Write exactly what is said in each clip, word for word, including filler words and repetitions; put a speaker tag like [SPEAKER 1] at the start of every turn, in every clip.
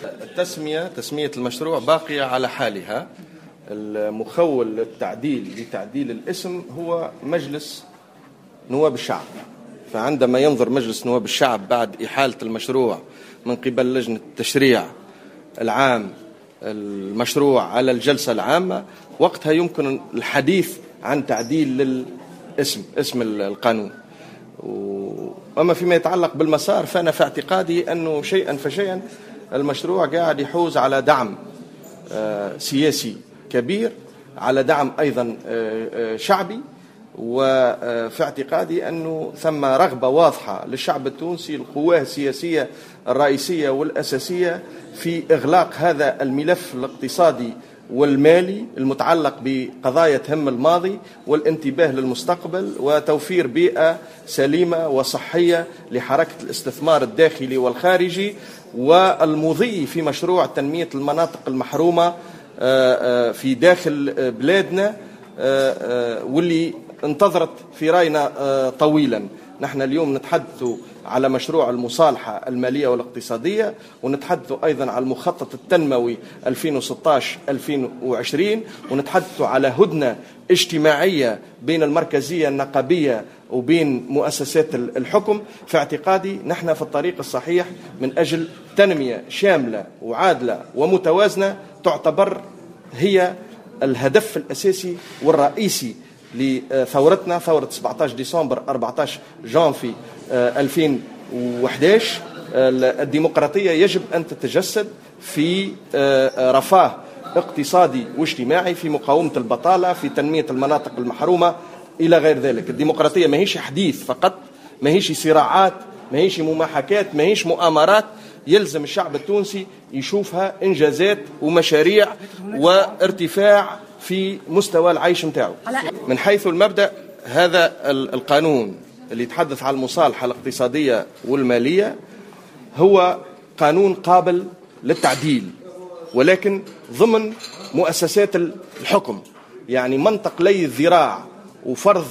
[SPEAKER 1] التسمية تسمية المشروع باقية على حالها. المخول للتعديل لتعديل الاسم هو مجلس نواب الشعب، فعندما ينظر مجلس نواب الشعب بعد إحالة المشروع من قبل لجنة التشريع العام المشروع على الجلسة العامة، وقتها يمكن الحديث عن تعديل للاسم اسم القانون. وأما فيما يتعلق بالمسار فأنا في اعتقادي أنه شيئا فشيئا المشروع قاعد يحوز على دعم سياسي كبير، على دعم أيضا شعبي، وفي اعتقادي أنه ثم رغبة واضحة للشعب التونسي القواه السياسية الرئيسية والأساسية في إغلاق هذا الملف الاقتصادي والمالي المتعلق بقضايا تهم الماضي والانتباه للمستقبل وتوفير بيئة سليمة وصحية لحركة الاستثمار الداخلي والخارجي، والمضي في مشروع تنمية المناطق المحرومة في داخل بلادنا واللي انتظرت في راينا طويلا. نحن اليوم نتحدث على مشروع المصالحة المالية والاقتصادية، ونتحدث أيضا على المخطط التنموي ألفين وستة عشر ألفين وعشرين، ونتحدث على هدنة اجتماعية بين المركزية النقابية وبين مؤسسات الحكم. في اعتقادي نحن في الطريق الصحيح من أجل تنمية شاملة وعادلة ومتوازنة تعتبر هي الهدف الأساسي والرئيسي لثورتنا، ثورة سبعة عشر ديسمبر أربعة عشر جانفي ألفين وأحد عشر. الديمقراطية يجب أن تتجسد في رفاه اقتصادي واجتماعي، في مقاومة البطالة، في تنمية المناطق المحرومة إلى غير ذلك. الديمقراطية ما هيش حديث فقط، ما هيش صراعات، ما هيش مماحكات، ما هيش مؤامرات. يلزم الشعب التونسي يشوفها إنجازات ومشاريع وارتفاع في مستوى العيش متاعه. من حيث المبدأ هذا القانون اللي يتحدث عن المصالحة الاقتصادية والمالية هو قانون قابل للتعديل، ولكن ضمن مؤسسات الحكم. يعني منطق لي الذراع وفرض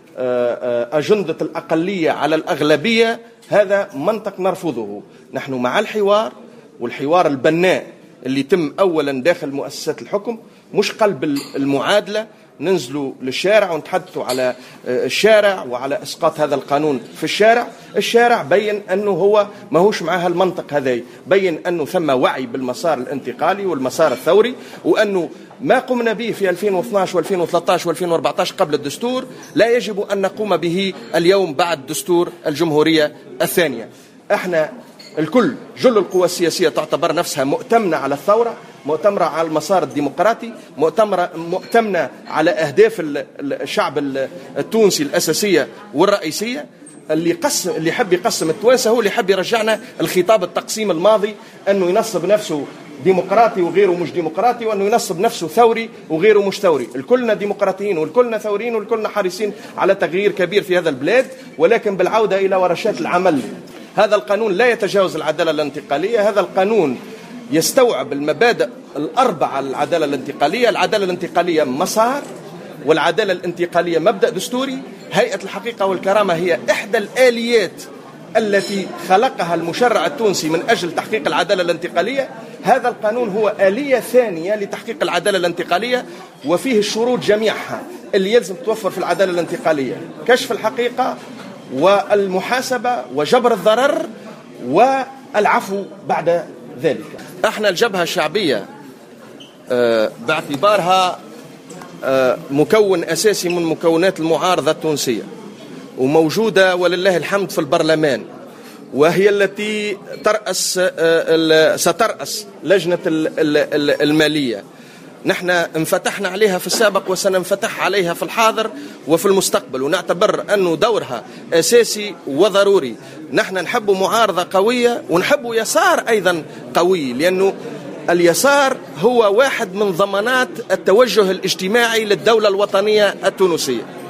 [SPEAKER 1] أجندة الأقلية على الأغلبية هذا منطق نرفضه. نحن مع الحوار، والحوار البناء اللي يتم أولا داخل مؤسسات الحكم، مش قلب المعادلة ننزلوا للشارع ونتحدثوا على الشارع وعلى إسقاط هذا القانون في الشارع. الشارع بين أنه هو ما هوش معها المنطق هذا، بين أنه ثم وعي بالمسار الانتقالي والمسار الثوري، وأنه ما قمنا به في ألفين واثني عشر وألفين وثلاثة عشر وألفين وأربعة عشر قبل الدستور لا يجب أن نقوم به اليوم بعد دستور الجمهورية الثانية. احنا الكل جل القوى السياسية تعتبر نفسها مؤتمنة على الثورة، مؤتمرة على المسار الديمقراطي، مؤتمرة مؤتمنة على أهداف الشعب التونسي الأساسية والرئيسية. اللي قسم اللي يحب يقسم التوانسة هو اللي يحب يرجعنا الخطاب التقسيم الماضي، أنه ينصب نفسه ديمقراطي وغيره مش ديمقراطي، وأنه ينصب نفسه ثوري وغيره مش ثوري. الكلنا ديمقراطيين والكلنا ثوريين والكلنا حريصين على تغيير كبير في هذا البلاد، ولكن بالعودة إلى ورشات العمل. هذا القانون لا يتجاوز العدالة الانتقالية، هذا القانون يستوعب المبادئ الأربعة للعدالة الانتقالية. العدالة الانتقالية مسار، والعدالة الانتقالية مبدأ دستوري. هيئة الحقيقة والكرامة هي إحدى الآليات التي خلقها المشرع التونسي من أجل تحقيق العدالة الانتقالية. هذا القانون هو آلية ثانية لتحقيق العدالة الانتقالية، وفيه الشروط جميعها اللي يلزم توفر في العدالة الانتقالية: كشف الحقيقة والمحاسبة وجبر الضرر والعفو بعد ذلك. احنا الجبهة الشعبية باعتبارها مكون أساسي من مكونات المعارضة التونسية، وموجودة ولله الحمد في البرلمان، وهي التي ترأس سترأس لجنة المالية. نحن انفتحنا عليها في السابق وسننفتح عليها في الحاضر وفي المستقبل، ونعتبر أنه دورها أساسي وضروري. نحن نحب معارضة قوية ونحب يسار أيضا قوي، لأنه اليسار هو واحد من ضمانات التوجه الاجتماعي للدولة الوطنية التونسية.